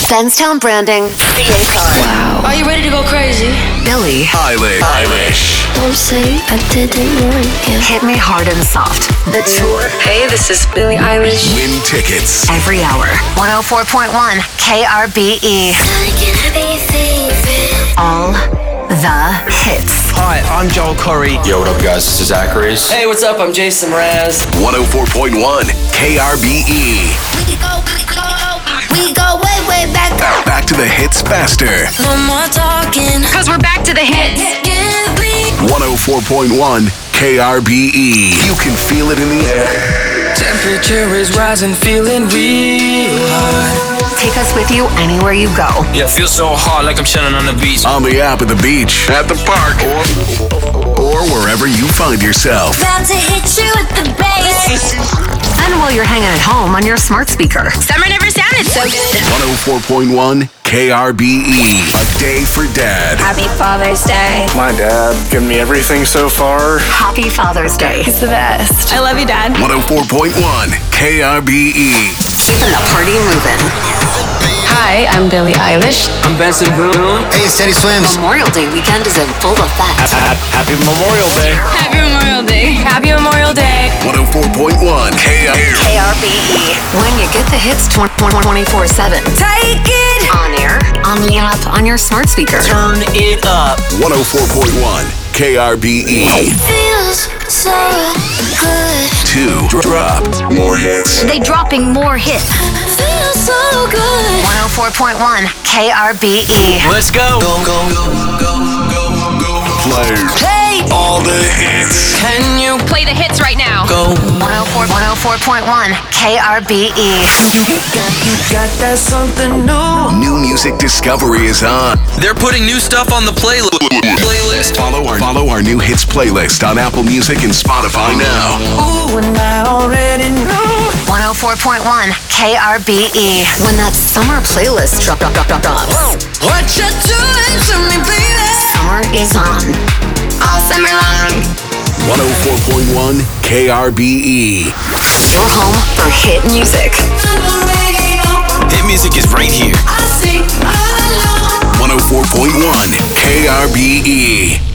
Benstown Branding, the Akon. Wow. Are you ready to go crazy? Billie Eilish. Don't say I didn't warn you. Hit Me Hard and Soft. The Tour. Hey, this is Billie Eilish. Win tickets. Every hour. 104.1 KRBE. All the hits. Hi, I'm Joel Corey. Yo, what up, guys? This is Zachary's. Hey, what's up? I'm Jason Mraz. 104.1 KRBE. We go way, way back. Back to the hits faster. No more talking. Because we're back to the hits. 104.1 KRBE. You can feel it in the air. Temperature is rising, feeling real hot. Take us with you anywhere you go. Yeah, feel so hot like I'm chilling on the beach. On the app, at the beach, at the park, or wherever you find yourself. About to hit you with the bass. And while you're hanging at home on your smart speaker. Summer never sounded so good. 104.1 KRBE. A day for Dad. Happy Father's Day. My dad giving me everything so far. Happy Father's Day. He's the best. I love you, Dad. 104.1 KRBE. Keeping the party moving. Hi, I'm Billie Eilish. I'm Benson Boone. Hey, it's Teddy Swims. Memorial Day weekend is in full effect. Happy Memorial Day. Happy Memorial Day. Happy Memorial Day. 104.1 KRBE. When you get the hits 24/7. Take it. On air, on the app, on your smart speaker. Turn it up. 104.1 KRBE. Feels so good. 2 drop more hits. They dropping more hits. Feels so good. 104.1 KRBE. Let's go. Play all the hits. Can you Play the hits right now. go? 104.1 KRBE. You got that something new. New music discovery is on. They're putting new stuff on the playlist. Follow our new hits playlist on Apple Music and Spotify now. Ooh, and I already know. 104.1 KRBE. When that summer playlist drops. What you doing to me, baby? Summer is on. All summer long. 104.1 KRBE. Your home for hit music. Hit music is right here. I see all along. 104.1 KRBE.